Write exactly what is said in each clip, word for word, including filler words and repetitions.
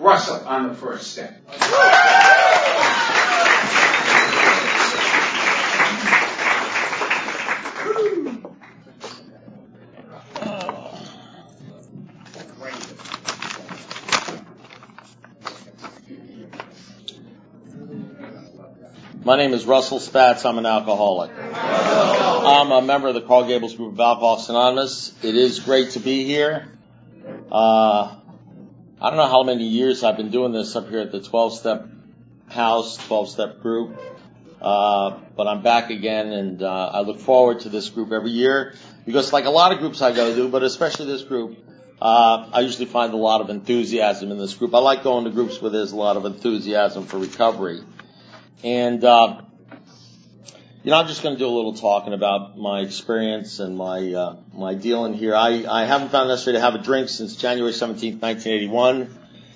Russell on the first step. My name is Russell Spatz. I'm an alcoholic. I'm a member of the Carl Gables Group of Alcoholics Anonymous. It is great to be here. Uh, I don't know how many years I've been doing this up here at the twelve-step house, twelve-step group. Uh, but I'm back again, and uh, I look forward to this group every year because, like a lot of groups I go to, but especially this group, uh, I usually find a lot of enthusiasm in this group. I like going to groups where there's a lot of enthusiasm for recovery. And, uh, you know, I'm just going to do a little talking about my experience and my, uh, my dealing here. I, I haven't found it necessary to have a drink since January seventeenth, nineteen eighty-one.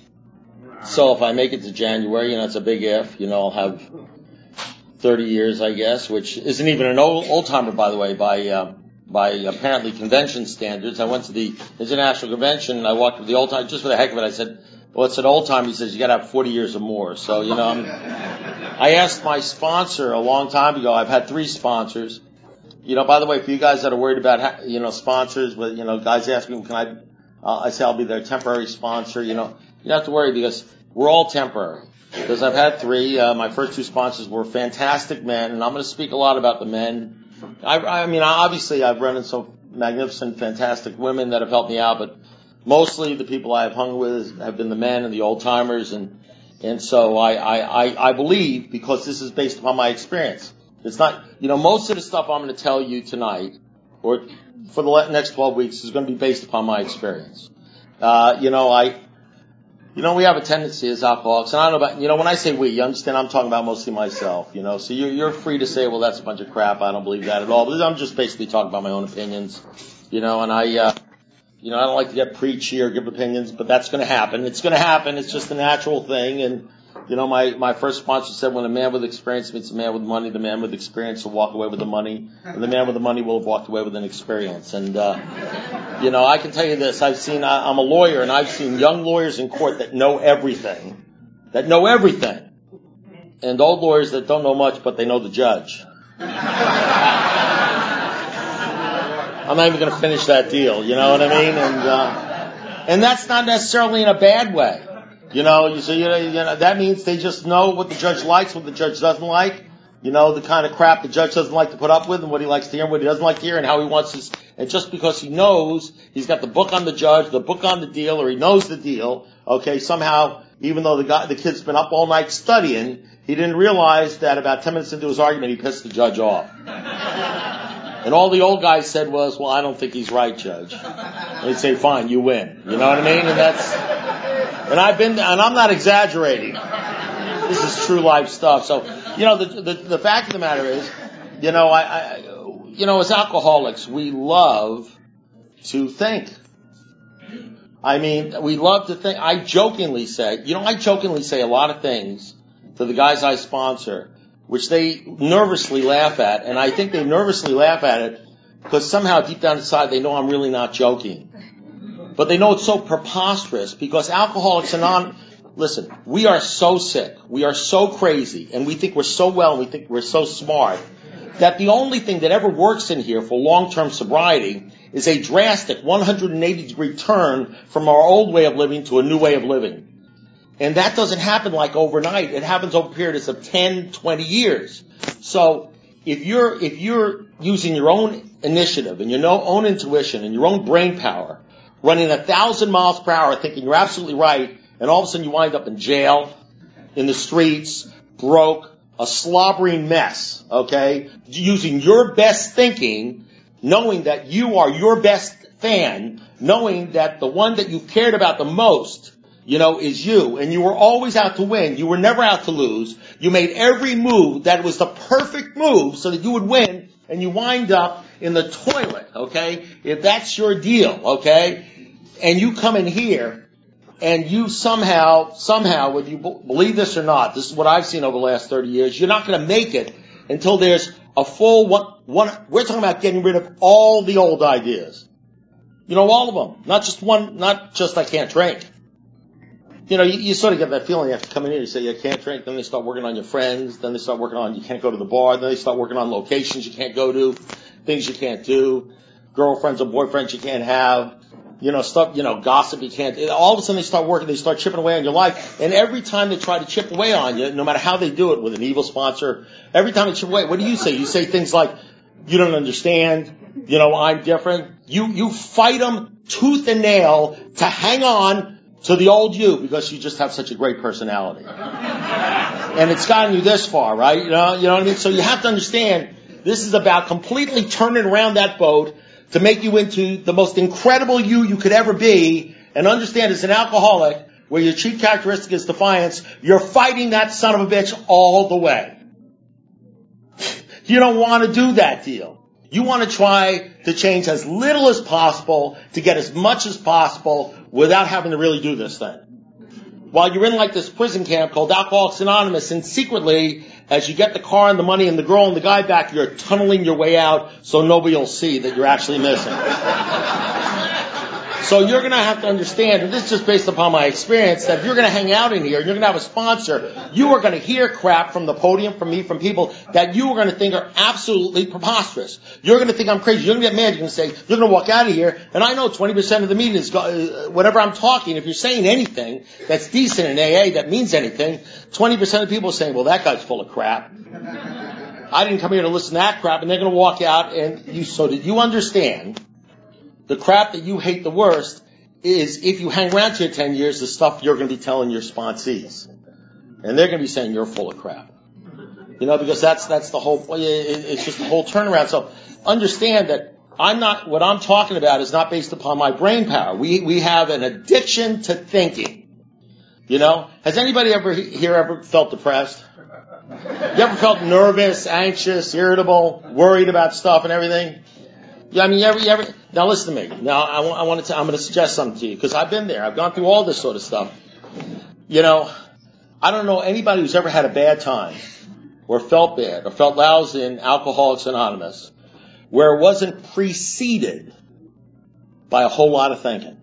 So if I make it to January, you know, it's a big if, you know, I'll have thirty years, I guess, which isn't even an old, old timer, by the way, by, uh, by apparently convention standards. I went to the International Convention and I walked with the old time, just for the heck of it, I said, well, it's an old time. He says, you gotta have forty years or more. So, you know, I'm, I asked my sponsor a long time ago. I've had three sponsors. You know, by the way, for you guys that are worried about, you know, sponsors, but, you know, guys ask me, can I, uh, I say I'll be their temporary sponsor. You know, you don't have to worry because we're all temporary. Because I've had three. Uh, my first two sponsors were fantastic men, and I'm going to speak a lot about the men. I, I mean, obviously I've run into some magnificent, fantastic women that have helped me out, but mostly the people I have hung with have been the men and the old timers, and and so I, I, I, I believe, because this is based upon my experience. It's not, you know, most of the stuff I'm going to tell you tonight, or for the next twelve weeks, is going to be based upon my experience. Uh, you know, I, you know, we have a tendency as alcoholics, and I don't know about, you know, when I say we, you understand, I'm talking about mostly myself, you know, so you're, you're free to say, well, that's a bunch of crap, I don't believe that at all, but I'm just basically talking about my own opinions, you know, and I, uh, You know, I don't like to get preachy or give opinions, but that's going to happen. It's going to happen. It's just a natural thing. And, you know, my, my first sponsor said when a man with experience meets a man with money, the man with experience will walk away with the money, and the man with the money will have walked away with an experience. And, uh, you know, I can tell you this. I've seen, I, I'm a lawyer, and I've seen young lawyers in court that know everything, that know everything, and old lawyers that don't know much, but they know the judge. I'm not even going to finish that deal, you know what I mean? And, uh, and that's not necessarily in a bad way. You know, you, so, you know, you know, that means they just know what the judge likes, what the judge doesn't like, you know, the kind of crap the judge doesn't like to put up with, and what he likes to hear and what he doesn't like to hear, and how he wants his, and just because he knows, he's got the book on the judge, the book on the deal, or he knows the deal, okay, somehow, even though the guy, the kid's been up all night studying, he didn't realize that about ten minutes into his argument, he pissed the judge off. And all the old guys said was, well, I don't think he's right, Judge. And they'd say, fine, you win. You know what I mean? And that's, and I've been, and I'm not exaggerating. This is true life stuff. So, you know, the, the, the fact of the matter is, you know, I, I, you know, as alcoholics, we love to think. I mean, we love to think. I jokingly say, you know, I jokingly say a lot of things to the guys I sponsor, which they nervously laugh at, and I think they nervously laugh at it because somehow deep down inside they know I'm really not joking. But they know it's so preposterous because Alcoholics Anonymous, listen, we are so sick, we are so crazy, and we think we're so well, and we think we're so smart, that the only thing that ever works in here for long-term sobriety is a drastic one hundred eighty degree turn from our old way of living to a new way of living. And that doesn't happen like overnight. It happens over periods of ten, twenty years. So if you're, if you're using your own initiative and your own intuition and your own brain power, running a thousand miles per hour thinking you're absolutely right, and all of a sudden you wind up in jail, in the streets, broke, a slobbering mess, okay? Using your best thinking, knowing that you are your best fan, knowing that the one that you've cared about the most, you know, is you, and you were always out to win. You were never out to lose. You made every move that was the perfect move so that you would win, and you wind up in the toilet, okay? If that's your deal, okay? And you come in here, and you somehow, somehow, whether you b- believe this or not, this is what I've seen over the last thirty years, you're not going to make it until there's a full one, one, we're talking about getting rid of all the old ideas. You know, all of them. Not just one, not just I can't drink. you know, you, you sort of get that feeling after coming in. You say you can't drink, then they start working on your friends, then they start working on you can't go to the bar, then they start working on locations you can't go to, things you can't do, girlfriends or boyfriends you can't have, you know, stuff, you know, gossip you can't. All of a sudden they start working, they start chipping away on your life, and every time they try to chip away on you, no matter how they do it with an evil sponsor, every time they chip away, what do you say? You say things like, you don't understand, you know, I'm different. You, you fight them tooth and nail to hang on to the old you because you just have such a great personality. And it's gotten you this far, right? You know, you know what I mean? So you have to understand this is about completely turning around that boat to make you into the most incredible you you could ever be, and understand as an alcoholic, where your chief characteristic is defiance, you're fighting that son of a bitch all the way. You don't want to do that deal. You want to try to change as little as possible to get as much as possible without having to really do this thing. While you're in like this prison camp called Alcoholics Anonymous, and secretly, as you get the car and the money and the girl and the guy back, you're tunneling your way out so nobody will see that you're actually missing. So you're going to have to understand, and this is just based upon my experience, that if you're going to hang out in here and you're going to have a sponsor, you are going to hear crap from the podium, from me, from people that you are going to think are absolutely preposterous. You're going to think I'm crazy. You're going to get mad. You're going to say, you're going to walk out of here, and I know twenty percent of the meeting is, uh, whatever I'm talking, if you're saying anything that's decent in A A, that means anything, twenty percent of people are saying, well, that guy's full of crap. I didn't come here to listen to that crap, and they're going to walk out, and you, so did you understand the crap that you hate the worst is, if you hang around here ten years, the stuff you're going to be telling your sponsees. And they're going to be saying you're full of crap. You know, because that's, that's the whole, it's just the whole turnaround. So understand that I'm not, what I'm talking about is not based upon my brain power. We, we have an addiction to thinking. You know, has anybody ever here ever felt depressed? You ever felt nervous, anxious, irritable, worried about stuff and everything? Yeah, I mean, you ever, you ever, now listen to me. Now, I, I want to, I'm going to suggest something to you, because I've been there. I've gone through all this sort of stuff. You know, I don't know anybody who's ever had a bad time, or felt bad, or felt lousy in Alcoholics Anonymous, where it wasn't preceded by a whole lot of thinking.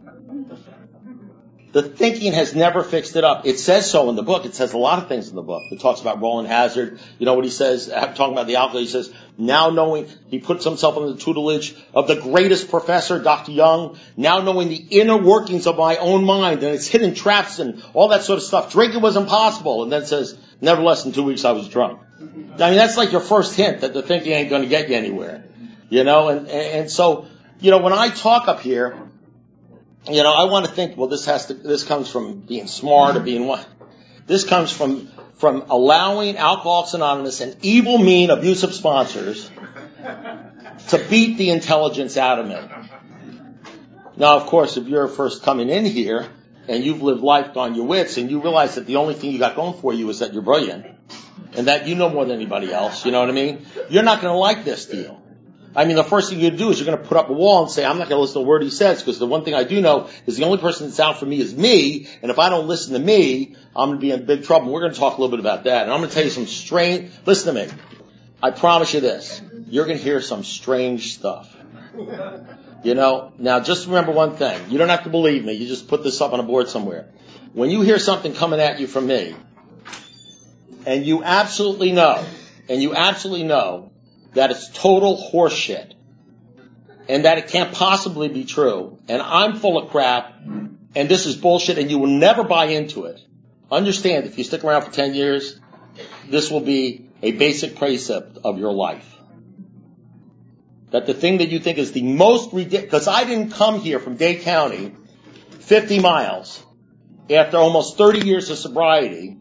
The thinking has never fixed it up. It says so in the book. It says a lot of things in the book. It talks about Roland Hazard. You know what he says? I'm talking about the alcohol. He says, now knowing, he puts himself under the tutelage of the greatest professor, Doctor Young, now knowing the inner workings of my own mind and its hidden traps and all that sort of stuff. Drinking was impossible. And then says, never less than two weeks I was drunk. I mean, that's like your first hint that the thinking ain't going to get you anywhere. You know, and, and so, you know, when I talk up here, you know, I want to think, well, this has to, this comes from being smart or being what? This comes from, from allowing Alcoholics Anonymous and evil, mean, abusive sponsors to beat the intelligence out of me. Now, of course, if you're first coming in here and you've lived life on your wits and you realize that the only thing you got going for you is that you're brilliant and that you know more than anybody else, you know what I mean? You're not going to like this deal. I mean, the first thing you do is you're going to put up a wall and say, I'm not going to listen to a word he says, because the one thing I do know is the only person that's out for me is me, and if I don't listen to me, I'm going to be in big trouble. We're going to talk a little bit about that, and I'm going to tell you some strange, listen to me, I promise you this, you're going to hear some strange stuff. You know, now just remember one thing, you don't have to believe me, you just put this up on a board somewhere. When you hear something coming at you from me, and you absolutely know, and you absolutely know, that it's total horseshit, and that it can't possibly be true, and I'm full of crap, and this is bullshit, and you will never buy into it. Understand, if you stick around for ten years, this will be a basic precept of your life. That the thing that you think is the most ridiculous, because I didn't come here from Dade County, fifty miles, after almost thirty years of sobriety,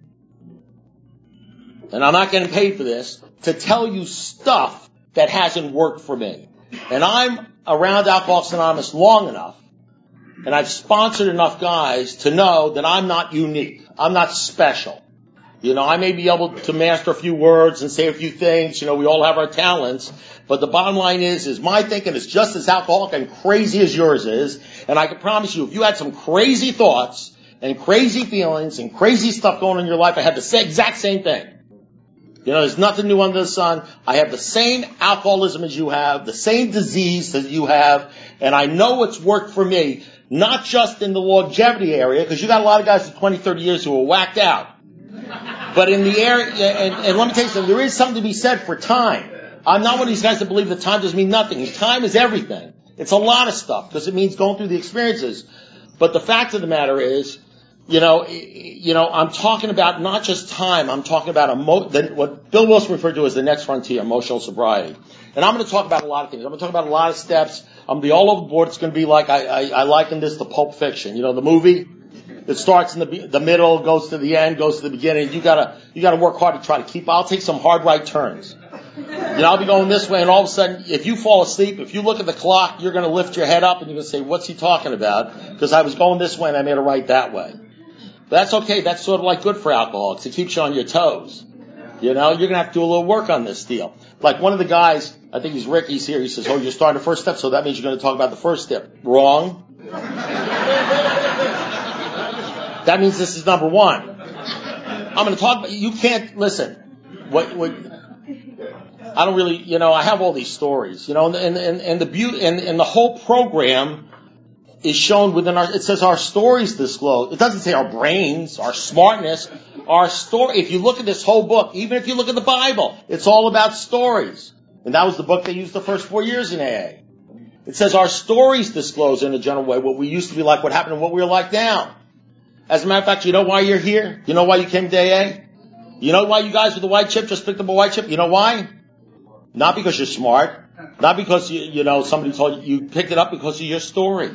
and I'm not getting paid for this, to tell you stuff that hasn't worked for me. And I'm around Alcoholics Anonymous long enough, and I've sponsored enough guys to know that I'm not unique. I'm not special. You know, I may be able to master a few words and say a few things. You know, we all have our talents. But the bottom line is, is my thinking is just as alcoholic and crazy as yours is. And I can promise you, if you had some crazy thoughts and crazy feelings and crazy stuff going on in your life, I have the same, exact same thing. You know, there's nothing new under the sun. I have the same alcoholism as you have, the same disease that you have, and I know what's worked for me. Not just in the longevity area, because you got a lot of guys with twenty, thirty years who are whacked out. But in the area, and, and let me tell you something, there is something to be said for time. I'm not one of these guys that believe that time doesn't mean nothing. Time is everything. It's a lot of stuff, because it means going through the experiences. But the fact of the matter is, you know, you know, I'm talking about not just time, I'm talking about emo- the, what Bill Wilson referred to as the next frontier, emotional sobriety. And I'm going to talk about a lot of things. I'm going to talk about a lot of steps. I'm going to be all over the board. It's going to be like, I, I, I liken this to Pulp Fiction. You know, the movie? It starts in the the middle, goes to the end, goes to the beginning. You gotta you gotta work hard to try to keep. I'll take some hard right turns. You know, I'll be going this way, and all of a sudden, if you fall asleep, if you look at the clock, you're going to lift your head up and you're going to say, "What's he talking about?" Because I was going this way and I made a right that way. But that's okay. That's sort of like good for alcoholics. It keeps you on your toes. You know, you're going to have to do a little work on this deal. Like one of the guys, I think he's Rick. He's here. He says, "Oh, you're starting the first step, so that means you're going to talk about the first step." Wrong. That means this is number one. I'm going to talk about, you can't, listen, what, what, I don't really, you know, I have all these stories, you know, and, and, and the beauty, and, and the whole program is shown within our, it says our stories disclose. It doesn't say our brains, our smartness, our story. If you look at this whole book, even if you look at the Bible, it's all about stories. And that was the book they used the first four years in A A. It says our stories disclose in a general way what we used to be like, what happened, and what we're like now. As a matter of fact, you know why you're here? You know why you came to A A? You know why you guys with the white chip just picked up a white chip? You know why? Not because you're smart. Not because, you, you know, somebody told you. You picked it up because of your story.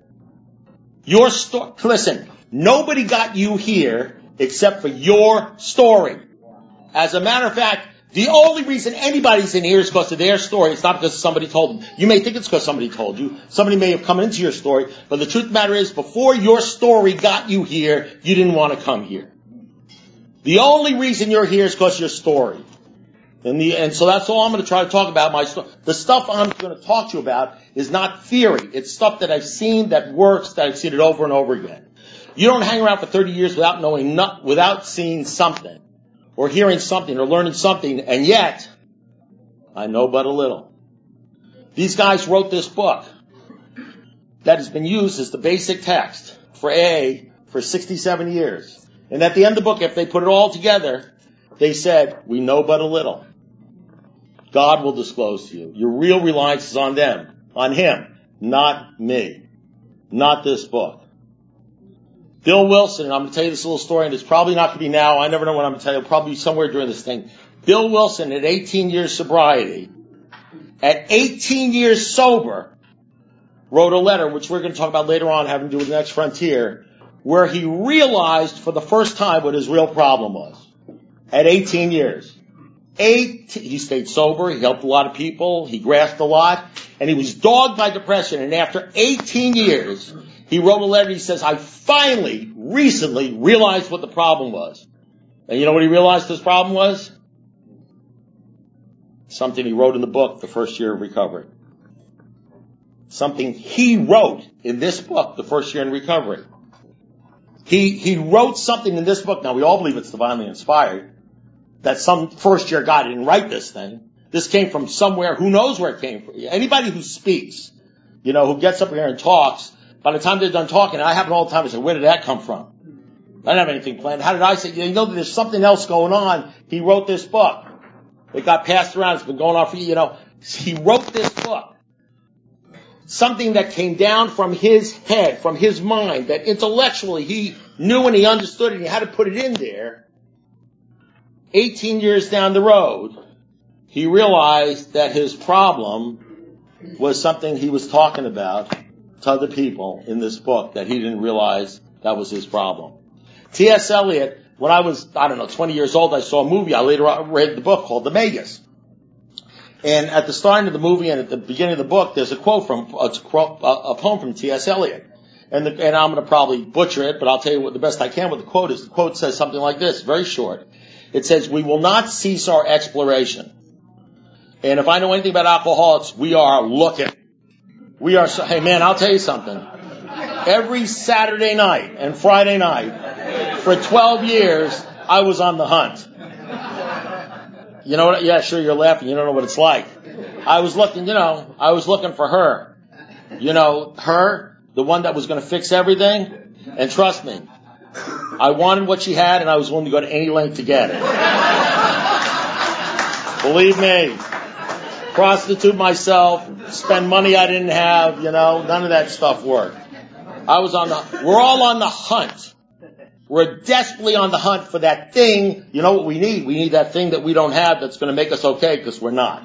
Your story. Listen, nobody got you here except for your story. As a matter of fact, the only reason anybody's in here is because of their story. It's not because somebody told them. You may think it's because somebody told you. Somebody may have come into your story. But the truth of the matter is, before your story got you here, you didn't want to come here. The only reason you're here is because of your story. And, the, and so that's all I'm going to try to talk about. My story. The stuff I'm going to talk to you about is not theory. It's stuff that I've seen that works, that I've seen it over and over again. You don't hang around for thirty years without knowing, not, without seeing something, or hearing something, or learning something, and yet, I know but a little. These guys wrote this book that has been used as the basic text for A A for sixty-seven years. And at the end of the book, if they put it all together, they said, we know but a little. God will disclose to you. Your real reliance is on them, on Him, not me, not this book. Bill Wilson, and I'm going to tell you this little story, and it's probably not going to be now. I never know when I'm going to tell you. It'll probably be somewhere during this thing. Bill Wilson, at eighteen years sobriety, at eighteen years sober, wrote a letter, which we're going to talk about later on, having to do with the next frontier, where he realized for the first time what his real problem was. At eighteen years. Eight, he stayed sober, he helped a lot of people, he grasped a lot, and he was dogged by depression. And after eighteen years, he wrote a letter, he says, I finally, recently, realized what the problem was. And you know what he realized his problem was? Something he wrote in the book, The First Year of Recovery. Something he wrote in this book, The First Year in Recovery. He, he wrote something in this book. Now, we all believe it's divinely inspired. That some first year guy didn't write this thing. This came from somewhere. Who knows where it came from? Anybody who speaks, you know, who gets up here and talks, by the time they're done talking, I happen all the time to say, where did that come from? I didn't have anything planned. How did I say, you know, there's something else going on. He wrote this book. It got passed around. It's been going on for, you know, he wrote this book. Something that came down from his head, from his mind, that intellectually he knew and he understood and he had to put it in there. eighteen years down the road, he realized that his problem was something he was talking about to other people in this book that he didn't realize that was his problem. T S Eliot, when I was, I don't know, twenty years old, I saw a movie. I later read the book called The Magus. And at the start of the movie and at the beginning of the book, there's a quote from, a, quote, a poem from T S Eliot. And, the, and I'm going to probably butcher it, but I'll tell you what the best I can what the quote is. The quote says something like this, very short. It says, we will not cease our exploration. And if I know anything about alcoholics, we are looking. We are, so, hey man, I'll tell you something. Every Saturday night and Friday night, for twelve years, I was on the hunt. You know what? Yeah, sure, you're laughing. You don't know what it's like. I was looking, you know, I was looking for her. You know, her, the one that was going to fix everything. And trust me, I wanted what she had, and I was willing to go to any length to get it. Believe me, prostitute myself, spend money I didn't have, you know, none of that stuff worked. I was on the, we're all on the hunt. We're desperately on the hunt for that thing. You know what we need? We need that thing that we don't have that's going to make us okay, because we're not.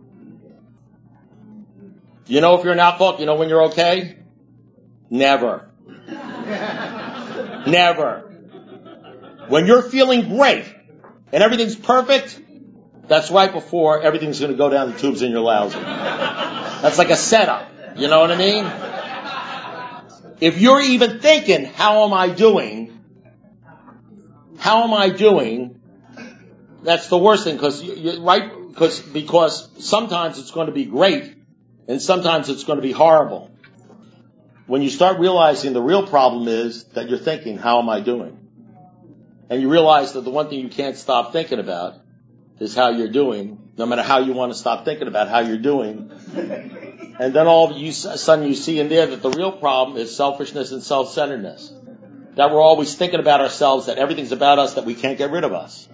You know if you're an alcoholic, you know when you're okay? Never. Never. When you're feeling great and everything's perfect, that's right before everything's going to go down the tubes and you're lousy. That's like a setup. You know what I mean? If you're even thinking, how am I doing? How am I doing? That's the worst thing, because you right because because sometimes it's going to be great and sometimes it's going to be horrible. When you start realizing the real problem is that you're thinking, how am I doing? And you realize that the one thing you can't stop thinking about is how you're doing, no matter how you want to stop thinking about how you're doing. And then all of a sudden you see in there that the real problem is selfishness and self-centeredness. That we're always thinking about ourselves, that everything's about us, that we can't get rid of us.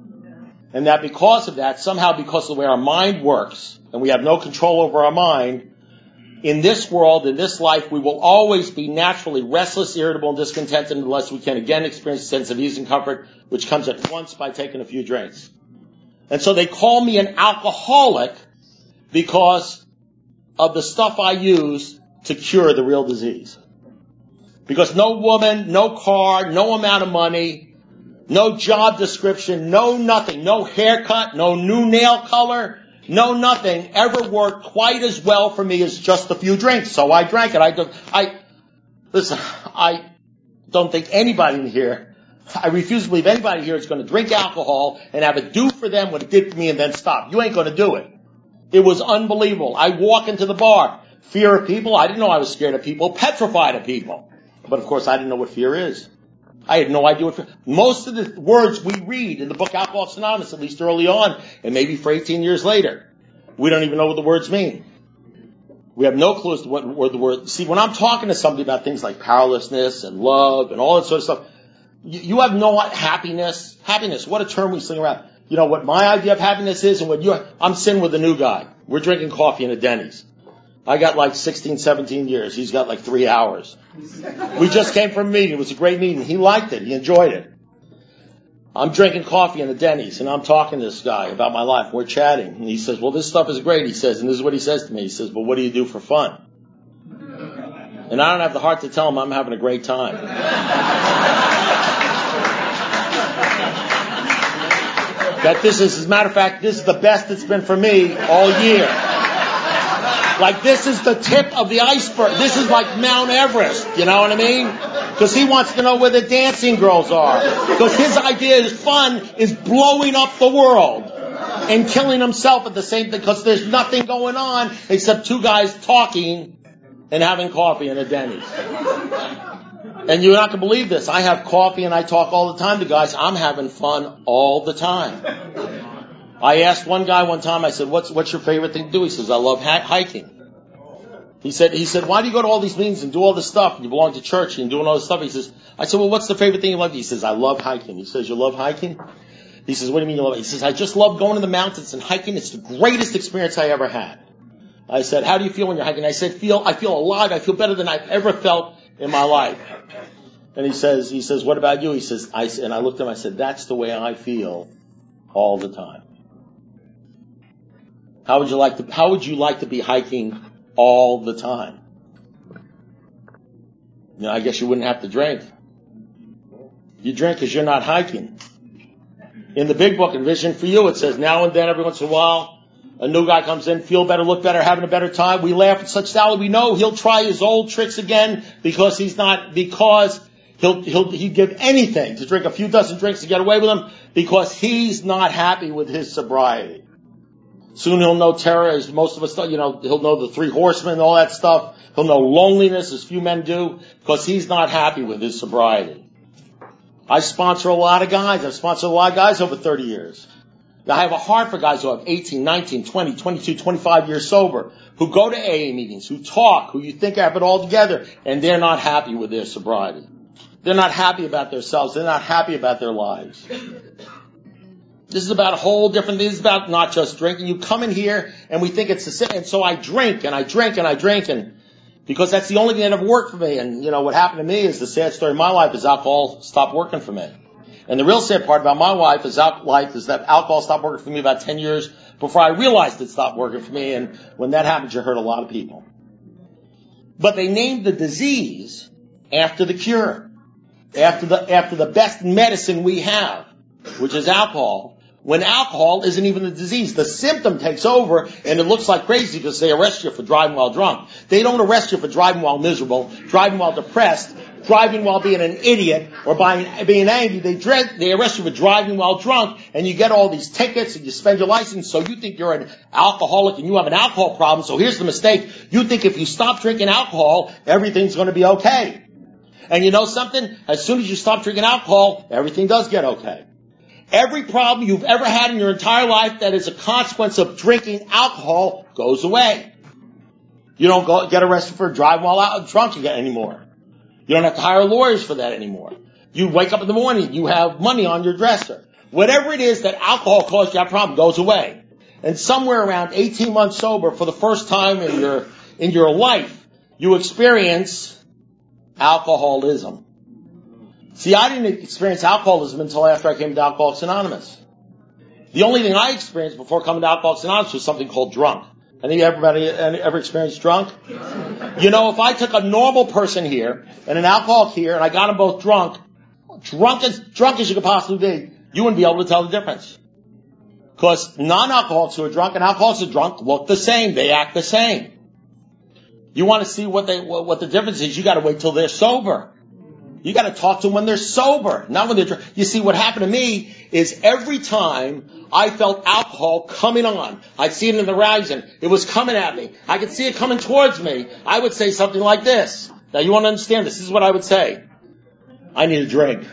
And that because of that, somehow because of the way our mind works, and we have no control over our mind, in this world, in this life, we will always be naturally restless, irritable, and discontented unless we can again experience a sense of ease and comfort, which comes at once by taking a few drinks. And so they call me an alcoholic because of the stuff I use to cure the real disease. Because no woman, no car, no amount of money, no job description, no nothing, no haircut, no new nail color, no nothing ever worked quite as well for me as just a few drinks. So I drank it. I, I, listen, I don't think anybody in here, I refuse to believe anybody here is going to drink alcohol and have it do for them what it did for me and then stop. You ain't going to do it. It was unbelievable. I walk into the bar, fear of people. I didn't know I was scared of people, petrified of people. But of course I didn't know what fear is. I had no idea what fear. Most of the words we read in the book Alcoholics Anonymous, at least early on, and maybe for eighteen years later, we don't even know what the words mean. We have no clue as to what, what the word. See, when I'm talking to somebody about things like powerlessness and love and all that sort of stuff, you, you have no happiness. Happiness, what a term we sling around. You know what my idea of happiness is, and what you. I'm sitting with a new guy. We're drinking coffee in a Denny's. I got like sixteen, seventeen years. He's got like three hours. We just came from a meeting. It was a great meeting. He liked it. He enjoyed it. I'm drinking coffee in the Denny's, and I'm talking to this guy about my life. We're chatting. And he says, well, this stuff is great, he says. And this is what he says to me. He says, but what do you do for fun? And I don't have the heart to tell him I'm having a great time. That this is, as a matter of fact, this is the best it's been for me all year. Like this is the tip of the iceberg. This is like Mount Everest. You know what I mean? Because he wants to know where the dancing girls are. Because his idea is fun is blowing up the world and killing himself at the same thing. Because there's nothing going on except two guys talking and having coffee in a Denny's. And you're not going to believe this. I have coffee and I talk all the time to guys. I'm having fun all the time. I asked one guy one time, I said, what's, what's your favorite thing to do? He says, I love ha- hiking. He said, he said, why do you go to all these meetings and do all this stuff? You belong to church and doing all this stuff. He says, I said, well, what's the favorite thing you love? He says, I love hiking. He says, you love hiking? He says, what do you mean you love it? He says, I just love going to the mountains and hiking. It's the greatest experience I ever had. I said, how do you feel when you're hiking? I said, feel, I feel alive. I feel better than I've ever felt in my life. And he says, he says, what about you? He says, I, and I looked at him, I said, that's the way I feel all the time. How would you like to, how would you like to be hiking all the time? You know, I guess you wouldn't have to drink. You drink because you're not hiking. In the big book, Envision for You, it says, now and then, every once in a while, a new guy comes in, feel better, look better, having a better time. We laugh at such style. We know he'll try his old tricks again because he's not, because he'll, he'll, he'd give anything to drink a few dozen drinks to get away with them because he's not happy with his sobriety. Soon he'll know terror, as most of us, you know, he'll know the three horsemen and all that stuff. He'll know loneliness, as few men do, because he's not happy with his sobriety. I sponsor a lot of guys. I've sponsored a lot of guys over thirty years. Now, I have a heart for guys who have eighteen, nineteen, twenty, twenty-two, twenty-five years sober, who go to A A meetings, who talk, who you think have it all together, and they're not happy with their sobriety. They're not happy about themselves. They're not happy about their lives. This is about a whole different, this is about not just drinking. You come in here and we think it's the same. And so I drink and I drink and I drink and because that's the only thing that ever worked for me. And you know, what happened to me is the sad story of my life is alcohol stopped working for me. And the real sad part about my life is, al- life is that alcohol stopped working for me about ten years before I realized it stopped working for me. And when that happens, you hurt a lot of people. But they named the disease after the cure. After the, after the best medicine we have, which is alcohol, when alcohol isn't even the disease. The symptom takes over and it looks like crazy because they arrest you for driving while drunk. They don't arrest you for driving while miserable, driving while depressed, driving while being an idiot, or by being angry. They dread, they arrest you for driving while drunk, and you get all these tickets and you spend your license, so you think you're an alcoholic and you have an alcohol problem. So here's the mistake. You think if you stop drinking alcohol, everything's going to be okay. And you know something? As soon as you stop drinking alcohol, everything does get okay. Every problem you've ever had in your entire life that is a consequence of drinking alcohol goes away. You don't go, get arrested for driving while out drunk again anymore. You don't have to hire lawyers for that anymore. You wake up in the morning, you have money on your dresser. Whatever it is that alcohol caused you that problem goes away. And somewhere around eighteen months sober, for the first time in your, in your life, you experience alcoholism. See, I didn't experience alcoholism until after I came to Alcoholics Anonymous. The only thing I experienced before coming to Alcoholics Anonymous was something called drunk. Any everybody ever experienced drunk? You know, if I took a normal person here and an alcoholic here and I got them both drunk, drunk as drunk as you could possibly be, you wouldn't be able to tell the difference. Because non-alcoholics who are drunk and alcoholics who are drunk look the same. They act the same. You want to see what they what the difference is, you got to wait till they're sober. You got to talk to them when they're sober, not when they're drunk. You see, what happened to me is every time I felt alcohol coming on, I'd see it in the horizon. It was coming at me. I could see it coming towards me. I would say something like this. Now, you want to understand this. This is what I would say. I need a drink.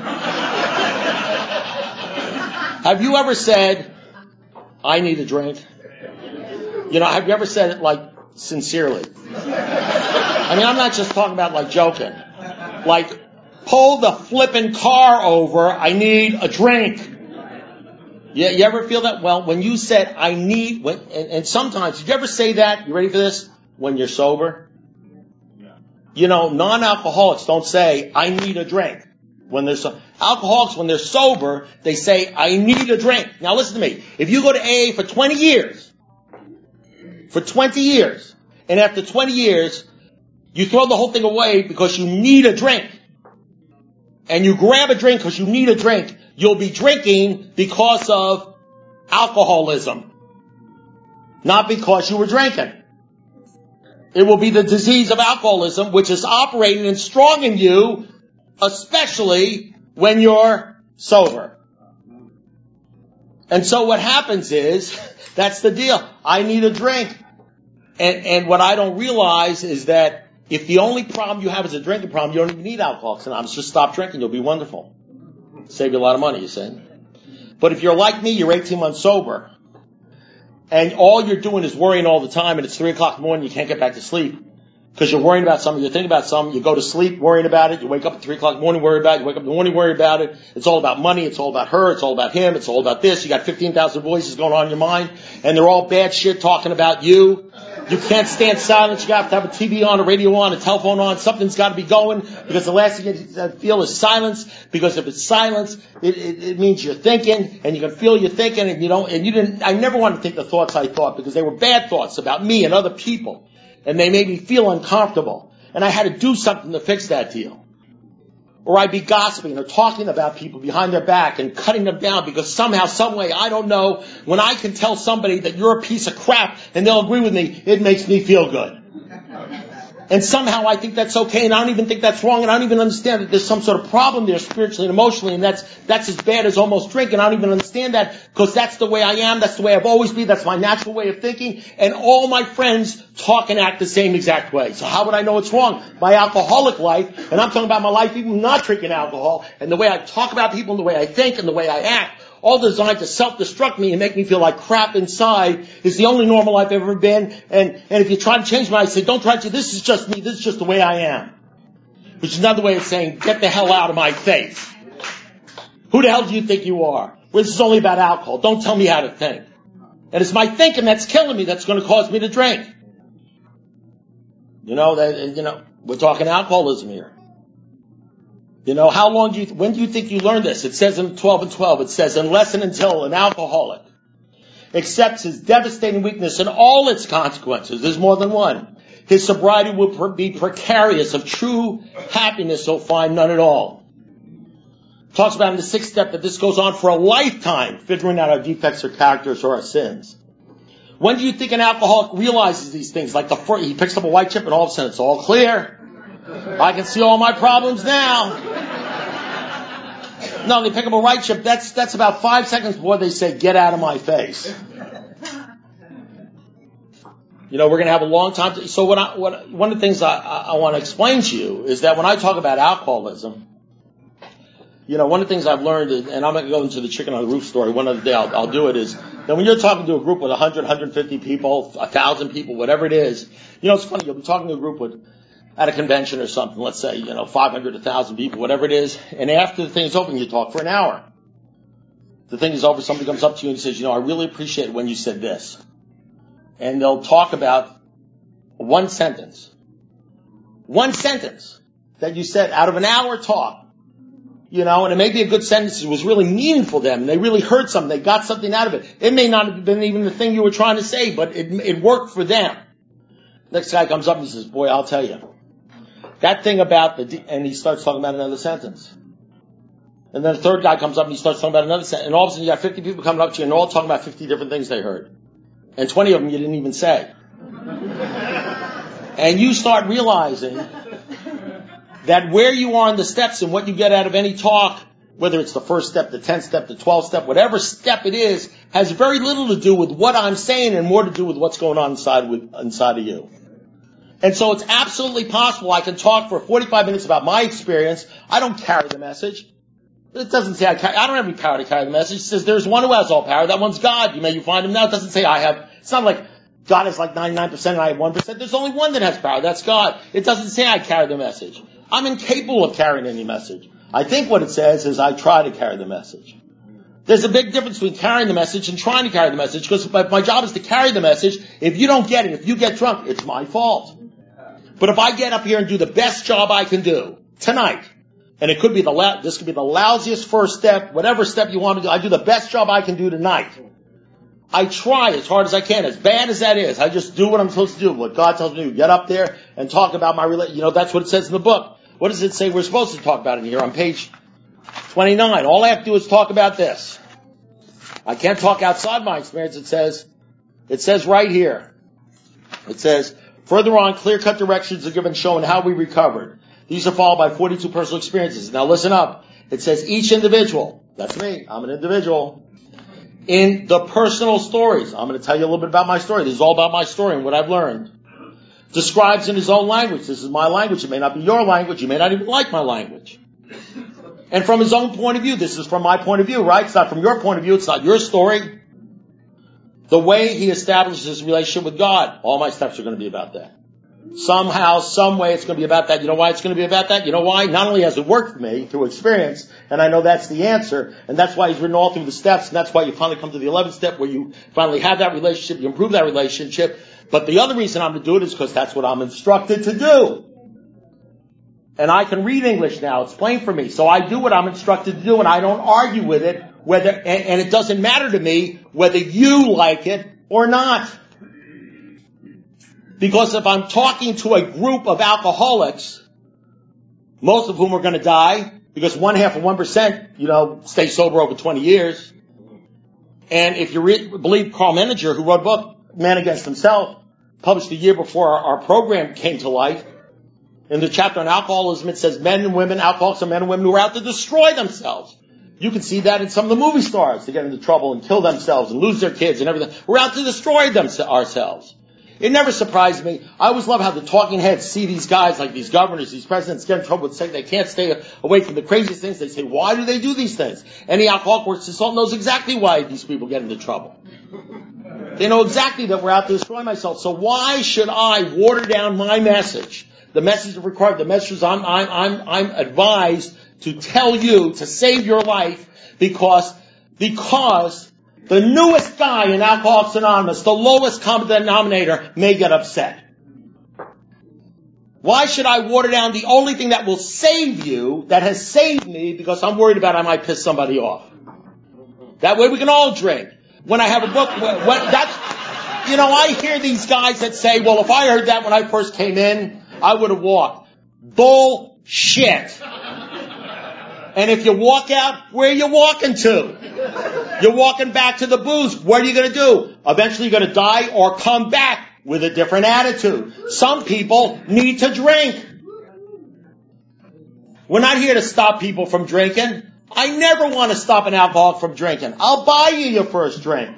Have you ever said, I need a drink? You know, have you ever said it like sincerely? I mean, I'm not just talking about like joking. Like, pull the flippin' car over, I need a drink. You, you ever feel that? Well, when you said, I need, when, and, and sometimes, did you ever say that? You ready for this? When you're sober? You know, non-alcoholics don't say, I need a drink. When they're so, alcoholics, when they're sober, they say, I need a drink. Now listen to me. If you go to A A for twenty years, for twenty years, and after twenty years, you throw the whole thing away because you need a drink. And you grab a drink because you need a drink. You'll be drinking because of alcoholism. Not because you were drinking. It will be the disease of alcoholism which is operating and strong in you, especially when you're sober. And so what happens is, that's the deal. I need a drink. And, and what I don't realize is that if the only problem you have is a drinking problem, you don't even need Alcoholics Anonymous. Just stop drinking. You'll be wonderful. Save you a lot of money, you see. But if you're like me, you're eighteen months sober, and all you're doing is worrying all the time, and it's three o'clock in the morning, you can't get back to sleep because you're worrying about something, you're thinking about something, you go to sleep worrying about it, you wake up at three o'clock in the morning, worry about it, you wake up in the morning, worry about it. It's all about money, it's all about her, it's all about him, it's all about this. You got fifteen thousand voices going on in your mind, and they're all bad shit talking about you. You can't stand silence. You have to have a T V on, a radio on, a telephone on. Something's got to be going because the last thing you feel is silence. Because if it's silence, it, it, it means you're thinking, and you can feel you're thinking, and you don't. And you didn't. I never wanted to think the thoughts I thought because they were bad thoughts about me and other people, and they made me feel uncomfortable. And I had to do something to fix that deal. Or I'd be gossiping or talking about people behind their back and cutting them down because somehow, some way, I don't know, when I can tell somebody that you're a piece of crap and they'll agree with me, it makes me feel good. And somehow I think that's okay, and I don't even think that's wrong, and I don't even understand that there's some sort of problem there spiritually and emotionally, and that's that's as bad as almost drinking. I don't even understand that because that's the way I am, that's the way I've always been, that's my natural way of thinking, and all my friends talk and act the same exact way. So how would I know it's wrong? My alcoholic life, and I'm talking about my life even not drinking alcohol, and the way I talk about people, and the way I think, and the way I act, all designed to self-destruct me and make me feel like crap inside, is the only normal I've ever been. And, and if you try to change me, I say, don't try to, this is just me, this is just the way I am. Which is another way of saying, get the hell out of my face. Who the hell do you think you are? Well, this is only about alcohol. Don't tell me how to think. And it's my thinking that's killing me that's going to cause me to drink. You know, that, you know, we're talking alcoholism here. You know, how long do you, when do you think you learned this? It says in twelve and twelve, it says, unless and until an alcoholic accepts his devastating weakness and all its consequences, there's more than one, his sobriety will be precarious. Of true happiness he'll find none at all. Talks about in the sixth step that this goes on for a lifetime, figuring out our defects or characters or our sins. When do you think an alcoholic realizes these things? Like the first, he picks up a white chip and all of a sudden it's all clear. I can see all my problems now. No, they pick up a white chip. That's, that's about five seconds before they say, get out of my face. You know, we're going to have a long time. To, so what I, what, one of the things I, I, I want to explain to you is that when I talk about alcoholism, you know, one of the things I've learned, is, and I'm not going to go into the chicken on the roof story, one other day I'll, I'll do it, is that when you're talking to a group with one hundred, one hundred fifty people, one thousand people, whatever it is, you know, it's funny, you'll be talking to a group with, at a convention or something, let's say, you know, five hundred, one thousand people, whatever it is, and after the thing is over, you talk for an hour. The thing is over, somebody comes up to you and says, you know, I really appreciate it when you said this. And they'll talk about one sentence. One sentence that you said out of an hour talk. You know, and it may be a good sentence. It was really meaningful to them. They really heard something. They got something out of it. It may not have been even the thing you were trying to say, but it, it worked for them. Next guy comes up and he says, boy, I'll tell you. That thing about the, and he starts talking about another sentence. And then the third guy comes up and he starts talking about another sentence. And all of a sudden you got fifty people coming up to you and they're all talking about fifty different things they heard. And twenty of them you didn't even say. And you start realizing that where you are in the steps and what you get out of any talk, whether it's the first step, the tenth step, the twelfth step, whatever step it is, has very little to do with what I'm saying and more to do with what's going on inside with, inside of you. And so it's absolutely possible I can talk for forty-five minutes about my experience. I don't carry the message. It doesn't say I carry, I don't have any power to carry the message. It says there's one who has all power. That one's God. You may you find him now. It doesn't say I have, it's not like God is like ninety-nine percent and I have one percent. There's only one that has power. That's God. It doesn't say I carry the message. I'm incapable of carrying any message. I think what it says is I try to carry the message. There's a big difference between carrying the message and trying to carry the message, because my, my job is to carry the message. If you don't get it, if you get drunk, it's my fault. But if I get up here and do the best job I can do tonight, and it could be the la- this could be the lousiest first step, whatever step you want to do, I do the best job I can do tonight. I try as hard as I can, as bad as that is. I just do what I'm supposed to do, what God tells me to do. Get up there and talk about my relationship. You know, that's what it says in the book. What does it say we're supposed to talk about in here on page twenty-nine? All I have to do is talk about this. I can't talk outside my experience. It says, it says right here. It says, further on, clear-cut directions are given showing how we recovered. These are followed by forty-two personal experiences. Now listen up. It says each individual, that's me, I'm an individual, in the personal stories. I'm going to tell you a little bit about my story. This is all about my story and what I've learned. Describes in his own language. This is my language. It may not be your language. You may not even like my language. And from his own point of view, this is from my point of view, right? It's not from your point of view. It's not your story. The way he establishes his relationship with God. All my steps are going to be about that. Somehow, some way it's going to be about that. You know why it's going to be about that? You know why? Not only has it worked for me through experience, and I know that's the answer, and that's why he's written all through the steps, and that's why you finally come to the eleventh step where you finally have that relationship, you improve that relationship. But the other reason I'm to do it is because that's what I'm instructed to do. And I can read English now. It's plain for me. So I do what I'm instructed to do, and I don't argue with it, whether, and, and it doesn't matter to me whether you like it or not. Because if I'm talking to a group of alcoholics, most of whom are going to die, because one half of one percent, you know, stay sober over twenty years. And if you re- believe Carl Menninger, who wrote a book, Man Against Himself, published a year before our, our program came to life, in the chapter on alcoholism, it says men and women, alcoholics are men and women who are out to destroy themselves. You can see that in some of the movie stars. They get into trouble and kill themselves and lose their kids and everything. We're out to destroy them, ourselves. It never surprised me. I always love how the talking heads see these guys, like these governors, these presidents, get in trouble with saying they can't stay away from the craziest things. They say, why do they do these things? Any alcoholic worth his salt knows exactly why these people get into trouble. They know exactly that we're out to destroy myself. So why should I water down my message? The message of required, the message I'm, I'm, I'm, I'm advised to tell you to save your life because, because the newest guy in Alcoholics Anonymous, the lowest common denominator, may get upset. Why should I water down the only thing that will save you, that has saved me, because I'm worried about I might piss somebody off? That way we can all drink. When I have a book, what, that's, you know, I hear these guys that say, well, if I heard that when I first came in, I would have walked. Bullshit. And if you walk out, where are you walking to? You're walking back to the booze. What are you going to do? Eventually you're going to die or come back with a different attitude. Some people need to drink. We're not here to stop people from drinking. I never want to stop an alcoholic from drinking. I'll buy you your first drink.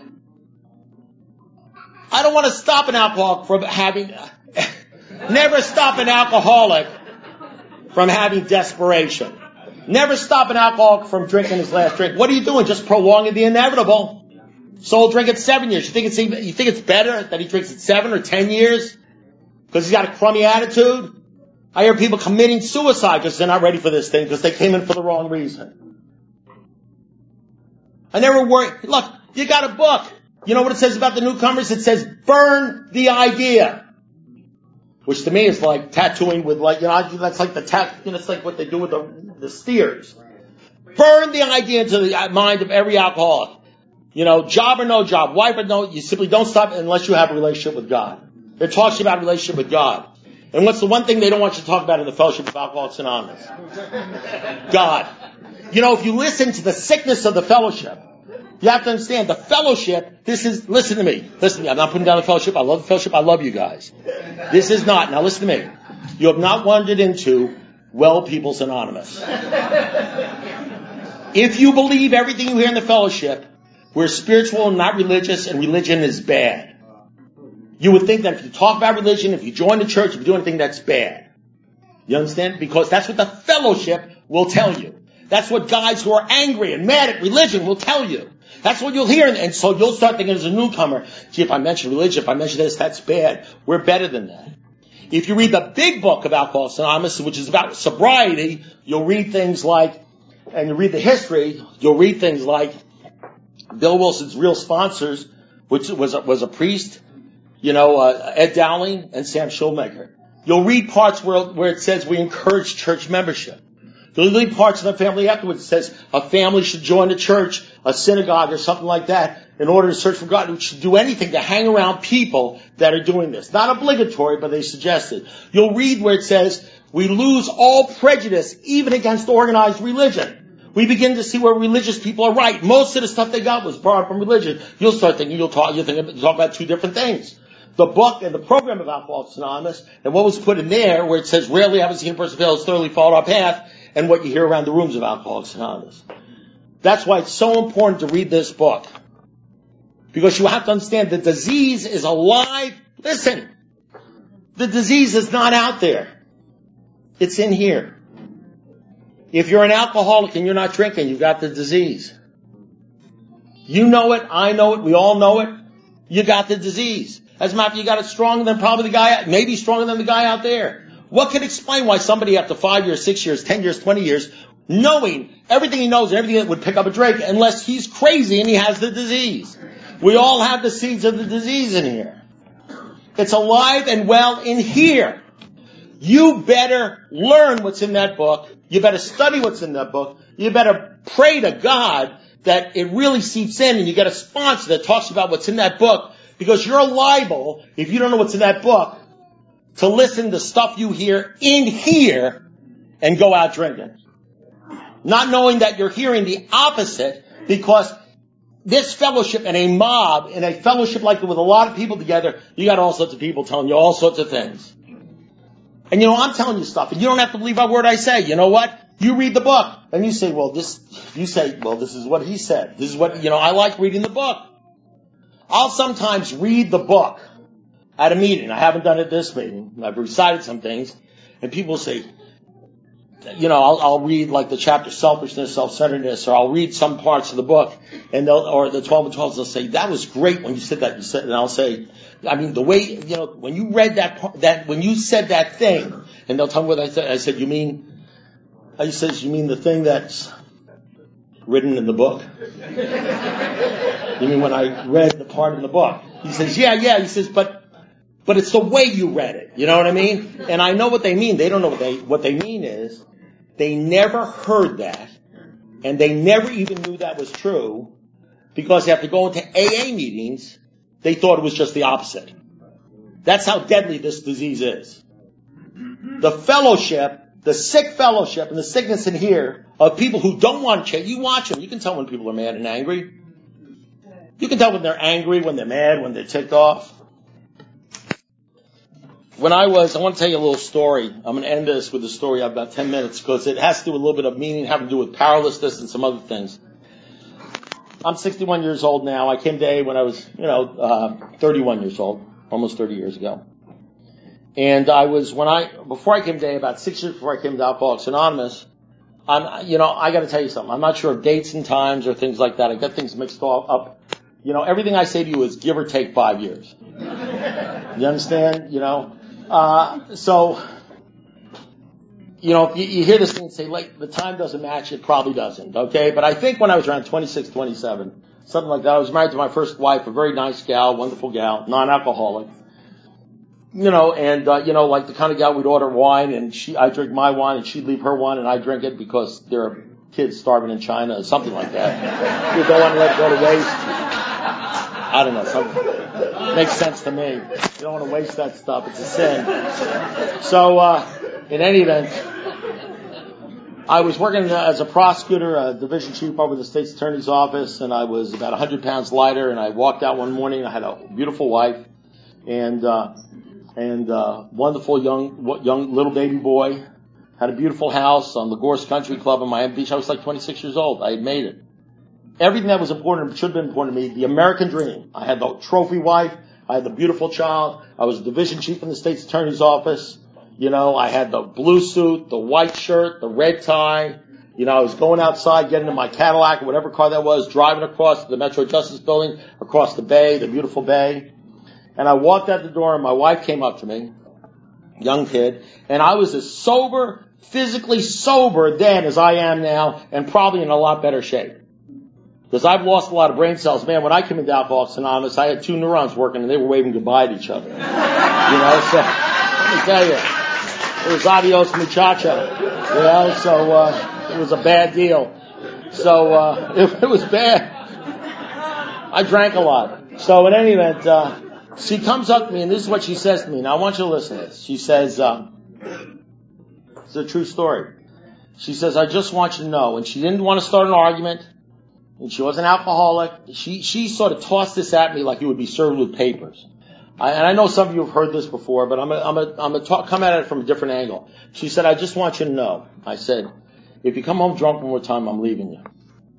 I don't want to stop an alcoholic from having, never stop an alcoholic from having desperation. Never stop an alcoholic from drinking his last drink. What are you doing? Just prolonging the inevitable. Soul drink it seven years. You think it's even, you think it's better that he drinks it seven or ten years? Because he's got a crummy attitude? I hear people committing suicide because they're not ready for this thing because they came in for the wrong reason. I never worry. Look, you got a book. You know what it says about the newcomers? It says, burn the idea. Which to me is like tattooing with like, you know, that's like the tat, you know, it's like what they do with the, the steers. Burn the idea into the mind of every alcoholic. You know, job or no job, wife or no, you simply don't stop unless you have a relationship with God. It talks about a relationship with God. And what's the one thing they don't want you to talk about in the Fellowship of Alcoholics Anonymous? God. You know, if you listen to the sickness of the fellowship, you have to understand the fellowship, this is, listen to me, listen to me, I'm not putting down the fellowship, I love the fellowship, I love you guys. This is not, now listen to me, you have not wandered into Well People's Anonymous. If you believe everything you hear in the fellowship, we're spiritual and not religious, and religion is bad. You would think that if you talk about religion, if you join the church, if you do anything, that's bad. You understand? Because that's what the fellowship will tell you. That's what guys who are angry and mad at religion will tell you. That's what you'll hear. And so you'll start thinking as a newcomer, gee, if I mention religion, if I mention this, that's bad. We're better than that. If you read the big book of Alcoholics Anonymous, which is about sobriety, you'll read things like, and you read the history, you'll read things like Bill Wilson's real sponsors, which was a, was a priest, you know, uh, Ed Dowling and Sam Schulmaker. You'll read parts where, where it says we encourage church membership. You'll read parts of the family afterwards. It says a family should join a church, a synagogue or something like that in order to search for God. We should do anything to hang around people that are doing this. Not obligatory, but they suggest it. You'll read where it says we lose all prejudice even against organized religion. We begin to see where religious people are right. Most of the stuff they got was brought from religion. You'll start thinking, you'll talk, you'll think, you'll talk about two different things. The book and the program of Alcoholics Anonymous and what was put in there where it says rarely have I seen a person fail has thoroughly followed our path, and what you hear around the rooms of Alcoholics Anonymous. That's why it's so important to read this book. Because you have to understand the disease is alive. Listen, the disease is not out there. It's in here. If you're an alcoholic and you're not drinking, you've got the disease. You know it, I know it, we all know it. You got the disease. As a matter of fact, you got it stronger than probably the guy, maybe stronger than the guy out there. What could explain why somebody after five years, six years, ten years, twenty years, knowing everything he knows and everything that would pick up a drink, unless he's crazy and he has the disease? We all have the seeds of the disease in here. It's alive and well in here. You better learn what's in that book. You better study what's in that book. You better pray to God that it really seeps in, and you get a sponsor that talks about what's in that book, because you're liable, if you don't know what's in that book, to listen to stuff you hear in here and go out drinking. Not knowing that you're hearing the opposite, because this fellowship and a mob, in a fellowship like with a lot of people together, you got all sorts of people telling you all sorts of things. And you know, I'm telling you stuff, and you don't have to believe a word I say. You know what? You read the book, and you say, well, this, you say, well, this is what he said. This is what, you know, I like reading the book. I'll sometimes read the book at a meeting. I haven't done it this meeting. I've recited some things, and people say, you know, I'll, I'll read like the chapter selfishness, self-centeredness, or I'll read some parts of the book, and they'll, or the twelve and twelves, they'll say, that was great when you said that. You said, and I'll say, I mean, the way, you know, when you read that, that, when you said that thing, and they'll tell me what I said, I said, you mean, he says, you mean the thing that's written in the book? You mean when I read the part in the book? He says, yeah, yeah, he says, but, but it's the way you read it. You know what I mean? And I know what they mean. They don't know what they, what they mean is, they never heard that, and they never even knew that was true, because after going to A A meetings, they thought it was just the opposite. That's how deadly this disease is. The fellowship, the sick fellowship, and the sickness in here of people who don't want to change. You watch them. You can tell when people are mad and angry. You can tell when they're angry, when they're mad, when they're ticked off. When I was, I want to tell you a little story. I'm going to end this with a story of about ten minutes because it has to do with a little bit of meaning, having to do with powerlessness and some other things. I'm sixty-one years old now. I came to A A when I was, you know, uh, thirty-one years old, almost thirty years ago. And I was, when I, before I came to A A, about six years before I came to Alcoholics Anonymous, I'm, you know, I got to tell you something. I'm not sure of dates and times or things like that. I got things mixed up. You know, everything I say to you is give or take five years. You understand? You know? Uh, so, you know, if you, you hear this thing and say, like, the time doesn't match, it probably doesn't, okay? But I think when I was around twenty-six, twenty-seven, something like that, I was married to my first wife, a very nice gal, wonderful gal, non-alcoholic. You know, and, uh, you know, like the kind of gal we'd order wine and she, I drink my wine and she'd leave her wine and I drink it because there are kids starving in China or something like that. You don't want to let it go to waste. I don't know, something makes sense to me. You don't want to waste that stuff. It's a sin. So, uh, in any event, I was working as a prosecutor, a division chief over the state's attorney's office, and I was about one hundred pounds lighter, and I walked out one morning. I had a beautiful wife and, uh, and, uh, wonderful young, young little baby boy. Had a beautiful house on the Gorse Country Club in Miami Beach. I was like twenty-six years old. I had made it. Everything that was important, should have been important to me, the American dream. I had the trophy wife. I had the beautiful child. I was a division chief in the state's attorney's office. You know, I had the blue suit, the white shirt, the red tie. You know, I was going outside, getting in my Cadillac or whatever car that was, driving across the Metro Justice Building, across the bay, the beautiful bay. And I walked out the door and my wife came up to me, young kid, and I was as sober, physically sober then as I am now, and probably in a lot better shape. Because I've lost a lot of brain cells. Man, when I came into Alcoholics Anonymous, I had two neurons working and they were waving goodbye to each other. You know, so, let me tell you, it was adios muchacha. You know, so, uh, it was a bad deal. So, uh, it, it was bad. I drank a lot. So, in any event, uh, she comes up to me and this is what she says to me. Now, I want you to listen to this. She says, uh, it's a true story. She says, I just want you to know, and she didn't want to start an argument. And she was an alcoholic. She, she sort of tossed this at me like it would be served with papers. I, and I know some of you have heard this before, but I'm gonna, I'm gonna, I'm gonna talk, come at it from a different angle. She said, I just want you to know. I said, if you come home drunk one more time, I'm leaving you.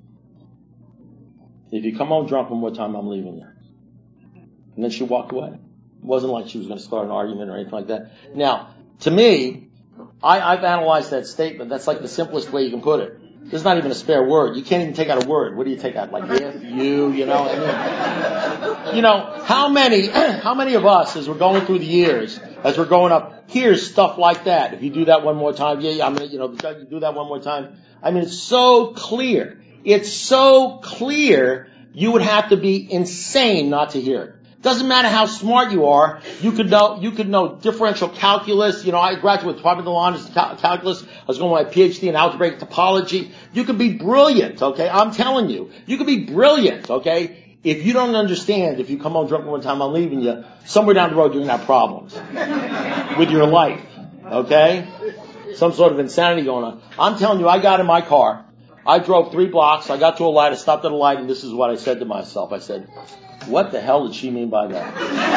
If you come home drunk one more time, I'm leaving you. And then she walked away. It wasn't like she was going to start an argument or anything like that. Now, to me, I, I've analyzed that statement. That's like the simplest way you can put it. There's not even a spare word. You can't even take out a word. What do you take out? Like if, you, you know. I mean, you know, how many, how many of us, as we're going through the years, as we're going up, here's stuff like that. If you do that one more time, yeah, I'm gonna, you know, you do that one more time. I mean, it's so clear. It's so clear. You would have to be insane not to hear it. Doesn't matter how smart you are. You could know, you could know differential calculus. You know, I graduated with Department of Honors cal- calculus. I was going with my P H D in algebraic topology. You could be brilliant, okay? I'm telling you. You could be brilliant, okay? If you don't understand, if you come home drunk one time, I'm leaving you, somewhere down the road you're going to have problems with your life, okay? Some sort of insanity going on. I'm telling you, I got in my car. I drove three blocks. I got to a light. I stopped at a light, and this is what I said to myself. I said, what the hell did she mean by that?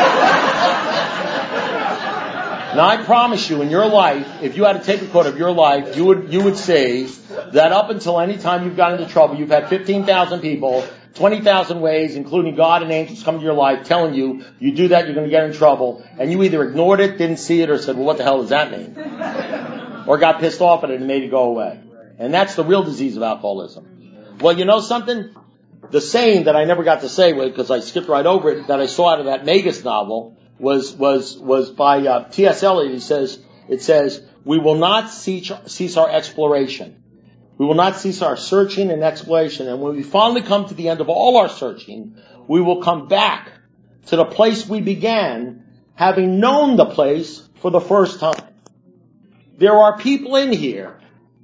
Now I promise you, in your life, if you had to take a record of your life, you would you would see that up until any time you've gotten into trouble, you've had fifteen thousand people twenty thousand ways, including God and angels, come to your life telling you, you do that, you're going to get in trouble. And you either ignored it, didn't see it, or said, well, what the hell does that mean? Or got pissed off at it and made it go away. And that's the real disease of alcoholism. Well, you know something? The saying that I never got to say, because I skipped right over it, that I saw out of that Magus novel, was was was by uh, T S Eliot. He says, it says, we will not cease, cease our exploration. We will not cease our searching and exploration. And when we finally come to the end of all our searching, we will come back to the place we began, having known the place for the first time. There are people in here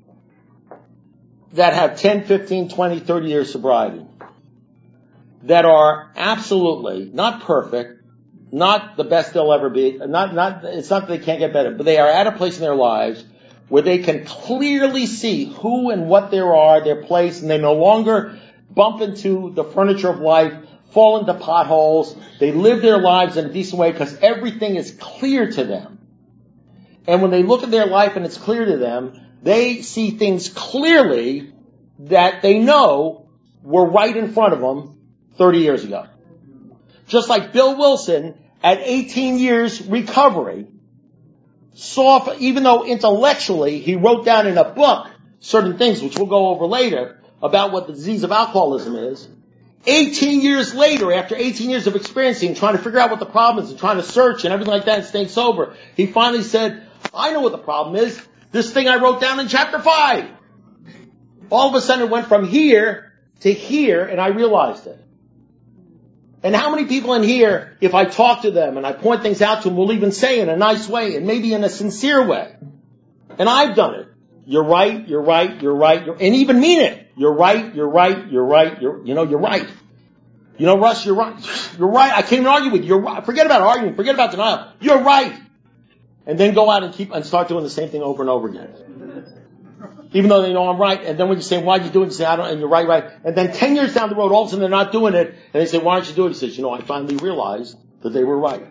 that have ten, fifteen, twenty, thirty years sobriety that are absolutely not perfect, not the best they'll ever be, not, not, it's not that they can't get better, but they are at a place in their lives where they can clearly see who and what there are, their place, and they no longer bump into the furniture of life, fall into potholes. They live their lives in a decent way because everything is clear to them. And when they look at their life and it's clear to them, they see things clearly that they know were right in front of them thirty years ago. Just like Bill Wilson, at eighteen years recovery, saw, even though intellectually he wrote down in a book certain things, which we'll go over later, about what the disease of alcoholism is, eighteen years later, after eighteen years of experiencing, trying to figure out what the problem is and trying to search and everything like that and staying sober, he finally said, I know what the problem is. This thing I wrote down in chapter five. All of a sudden it went from here to here and I realized it. And how many people in here, if I talk to them and I point things out to them, will even say in a nice way and maybe in a sincere way. And I've done it. You're right, you're right, you're right, you're, and even mean it. You're right, you're right, you're right, you're, you know, you're right. You know, Russ, you're right. You're right. I can't even argue with you. You're right. Forget about arguing. Forget about denial. You're right. And then go out and keep, and start doing the same thing over and over again. Even though they know I'm right. And then when you say, why are you doing it? You say, I don't, and you're right, right. And then ten years down the road, all of a sudden they're not doing it. And they say, why aren't you doing it? He says, you know, I finally realized that they were right.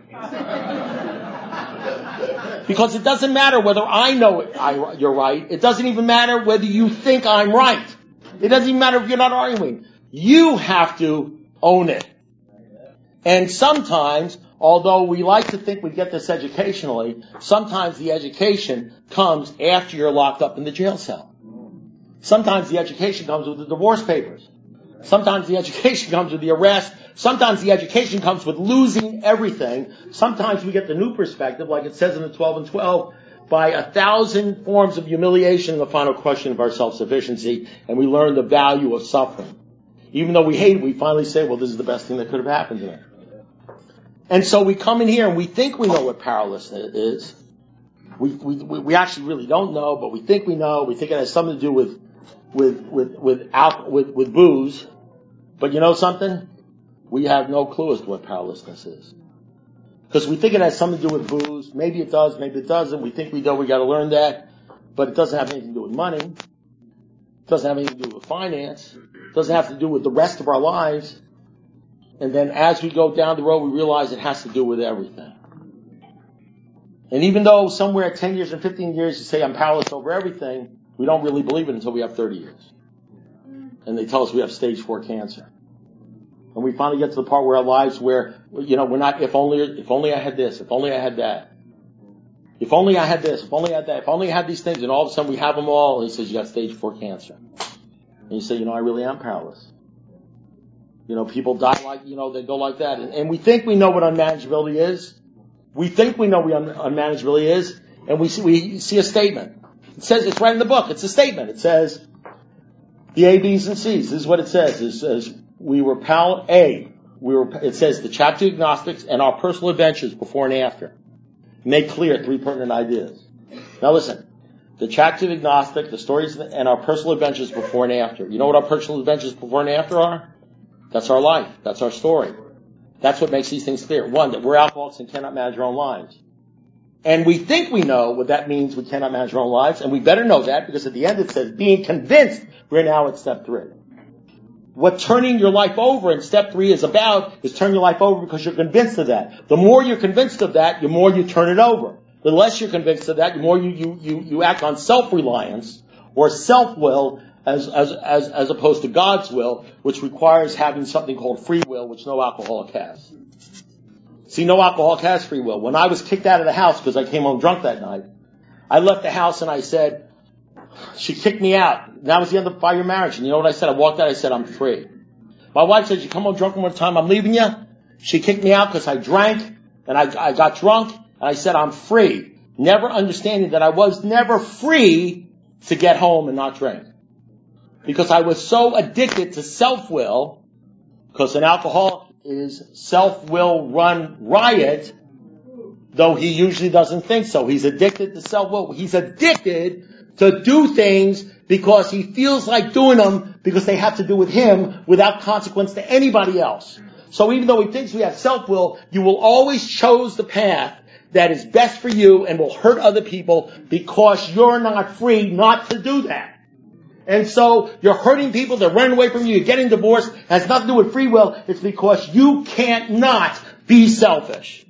Because it doesn't matter whether I know it, I, you're right. It doesn't even matter whether you think I'm right. It doesn't even matter if you're not arguing. You have to own it. And sometimes, although we like to think we get this educationally, sometimes the education comes after you're locked up in the jail cell. Sometimes the education comes with the divorce papers. Sometimes the education comes with the arrest. Sometimes the education comes with losing everything. Sometimes we get the new perspective, like it says in the twelve and twelve, by a thousand forms of humiliation in the final question of our self-sufficiency, and we learn the value of suffering. Even though we hate it, we finally say, well, this is the best thing that could have happened to me. And so we come in here and we think we know what powerlessness is. We, we, we actually really don't know, but we think we know. We think it has something to do with, with, with, with, alcohol, with, with booze. But you know something? We have no clue as to what powerlessness is. Because we think it has something to do with booze. Maybe it does, maybe it doesn't. We think we know, we gotta learn that. But it doesn't have anything to do with money. It doesn't have anything to do with finance. It doesn't have to do with the rest of our lives. And then as we go down the road, we realize it has to do with everything. And even though somewhere at ten years and fifteen years you say I'm powerless over everything, we don't really believe it until we have thirty years. And they tell us we have stage four cancer. And we finally get to the part where our lives where, you know, we're not, if only, if only I had this, if only I had that. If only I had this, if only I had that, if only I had these things, and all of a sudden we have them all, and he says, you got stage four cancer. And you say, you know, I really am powerless. You know, people die like, you know, they go like that. And, and we think we know what unmanageability is. We think we know what un- unmanageability is, and we see, we see a statement. It says, it's right in the book, it's a statement. It says, the A, B's, and C's. This is what it says. It says, we were pal- A, we were, it says the chapter agnostics and our personal adventures before and after. Make clear three pertinent ideas. Now listen, the chapter agnostic, the stories, and our personal adventures before and after. You know what our personal adventures before and after are? That's our life. That's our story. That's what makes these things clear. One, that we're alcoholics and cannot manage our own lives. And we think we know what that means, we cannot manage our own lives, and we better know that, because at the end it says, being convinced, we're now at step three. What turning your life over in step three is about is turning your life over because you're convinced of that. The more you're convinced of that, the more you turn it over. The less you're convinced of that, the more you, you, you, you act on self-reliance or self-will as, as, as, as opposed to God's will, which requires having something called free will, which no alcoholic has. See, no alcoholic has free will. When I was kicked out of the house because I came home drunk that night, I left the house and I said, she kicked me out. And that was the end of five-year marriage. And you know what I said? I walked out, I said, I'm free. My wife said, you come home drunk one time, I'm leaving you. She kicked me out because I drank and I, I got drunk and I said, I'm free. Never understanding that I was never free to get home and not drink. Because I was so addicted to self-will, because an alcoholic is self-will run riot, though he usually doesn't think so. He's addicted to self-will. He's addicted to do things because he feels like doing them because they have to do with him without consequence to anybody else. So even though he thinks we have self-will, you will always choose the path that is best for you and will hurt other people because you're not free not to do that. And so you're hurting people, they're running away from you, you're getting divorced, it has nothing to do with free will, it's because you can't not be selfish.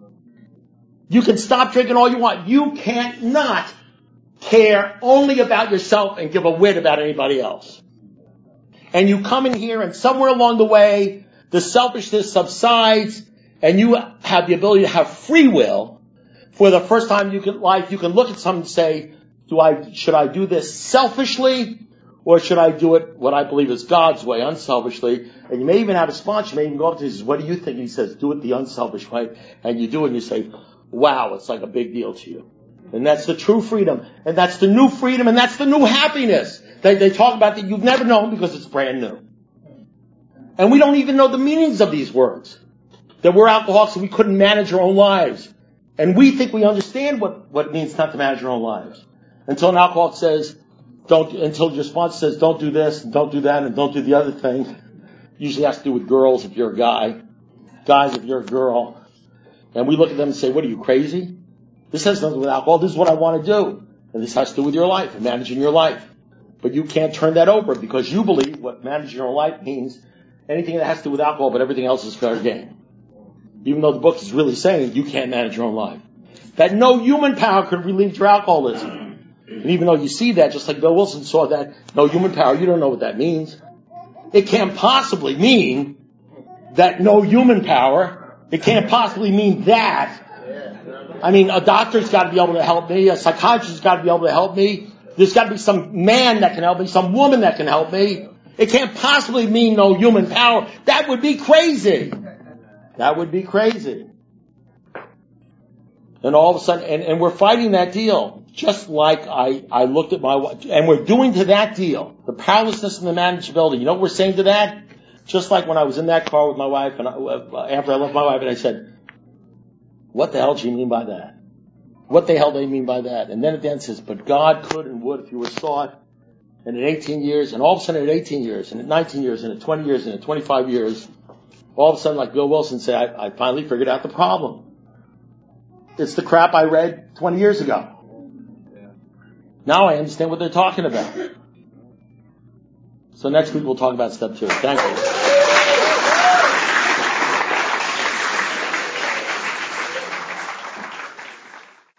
You can stop drinking all you want, you can't not care only about yourself and give a whit about anybody else. And you come in here and somewhere along the way, the selfishness subsides and you have the ability to have free will. For the first time in your life, you can look at something and say, do I, should I do this selfishly? Or should I do it what I believe is God's way, unselfishly? And you may even have a sponsor, you may even go up to him and say, what do you think? And he says, do it the unselfish way. And you do it and you say, wow, it's like a big deal to you. And that's the true freedom. And that's the new freedom. And that's the new happiness. They, they talk about that you've never known because it's brand new. And we don't even know the meanings of these words. That we're alcoholics and we couldn't manage our own lives. And we think we understand what, what it means not to manage our own lives. Until an alcoholic says, don't, until your sponsor says, don't do this, and don't do that, and don't do the other thing. Usually has to do with girls if you're a guy. Guys if you're a girl. And we look at them and say, what are you, crazy? This has nothing to do with alcohol. This is what I want to do. And this has to do with your life and managing your life. But you can't turn that over because you believe what managing your life means anything that has to do with alcohol, but everything else is fair game. Even though the book is really saying you can't manage your own life. That no human power could relieve your alcoholism. And even though you see that, just like Bill Wilson saw that, no human power, you don't know what that means. It can't possibly mean that no human power. It can't possibly mean that. I mean, a doctor's got to be able to help me. A psychiatrist's got to be able to help me. There's got to be some man that can help me, some woman that can help me. It can't possibly mean no human power. That would be crazy. That would be crazy. And all of a sudden, and, and we're fighting that deal. Just like I, I looked at my wife, and we're doing to that deal, the powerlessness and the manageability. You know what we're saying to that? Just like when I was in that car with my wife, and I, after I left my wife, and I said, what the hell do you mean by that? What the hell do they mean by that? And then at the end it says, but God could and would if you were sought. And at eighteen years, and all of a sudden at eighteen years, and at nineteen years, and at twenty years, and at twenty-five years, all of a sudden, like Bill Wilson said, I, I finally figured out the problem. It's the crap I read twenty years ago. Now I understand what they're talking about. So next week we'll talk about step two. Thank you.